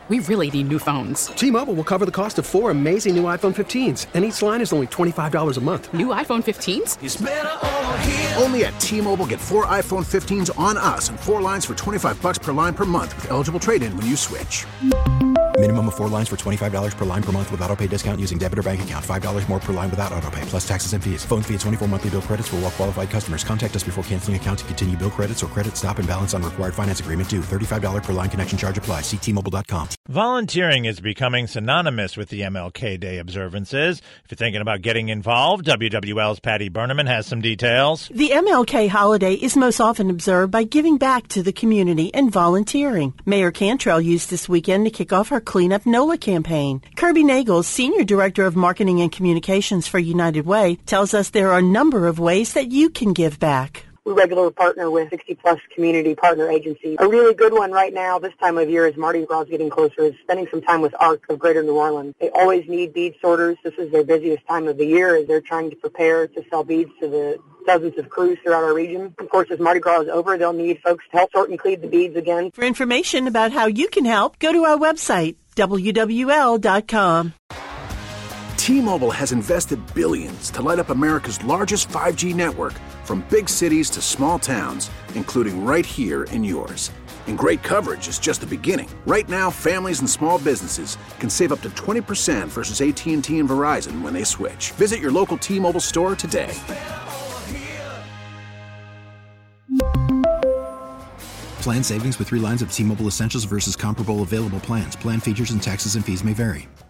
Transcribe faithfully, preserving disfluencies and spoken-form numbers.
We really need new phones. T-Mobile will cover the cost of four amazing new iPhone fifteens, and each line is only twenty-five dollars a month. New iPhone fifteens? It's better over here. Only at T-Mobile, get four iPhone fifteens on us and four lines for twenty-five dollars per line per month with eligible trade-in when you switch. Minimum of four lines for twenty-five dollars per line per month with autopay discount using debit or bank account. five dollars more per line without autopay, plus taxes and fees. Phone fee at twenty-four monthly bill credits for well-qualified customers. Contact us before canceling account to continue bill credits or credit stop and balance on required finance agreement due. thirty-five dollars per line connection charge applies. See T Mobile dot com. Volunteering is becoming synonymous with the M L K Day observances. If you're thinking about getting involved, W W L's Patty Berneman has some details. The M L K holiday is most often observed by giving back to the community and volunteering. Mayor Cantrell used this weekend to kick off her Clean Up NOLA campaign. Kirby Nagel, Senior Director of Marketing and Communications for United Way, tells us there are a number of ways that you can give back. We regularly partner with sixty plus community partner agencies. A really good one right now, this time of year, as Mardi Gras is getting closer, is spending some time with ARC of Greater New Orleans. They always need bead sorters. This is their busiest time of the year as they're trying to prepare to sell beads to the dozens of crews throughout our region. Of course, as Mardi Gras is over, they'll need folks to help sort and clean the beads again. For information about how you can help, go to our website, W W L dot com. T-Mobile has invested billions to light up America's largest five G network, from big cities to small towns, including right here in yours. And great coverage is just the beginning. Right now, families and small businesses can save up to twenty percent versus A T and T and Verizon when they switch. Visit your local T-Mobile store today. Plan savings with three lines of T-Mobile Essentials versus comparable available plans. Plan features and taxes and fees may vary.